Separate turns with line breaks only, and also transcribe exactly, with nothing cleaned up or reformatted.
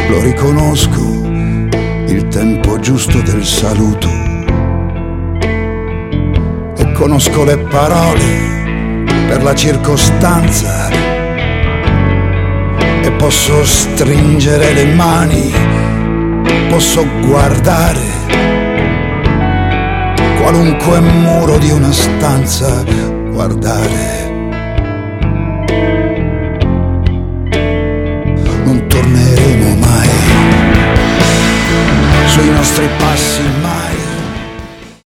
lo riconosco, il tempo giusto del saluto, e conosco le parole per la circostanza, e posso stringere le mani, posso guardare qualunque muro di una stanza, guardare. Non torneremo mai sui nostri passi.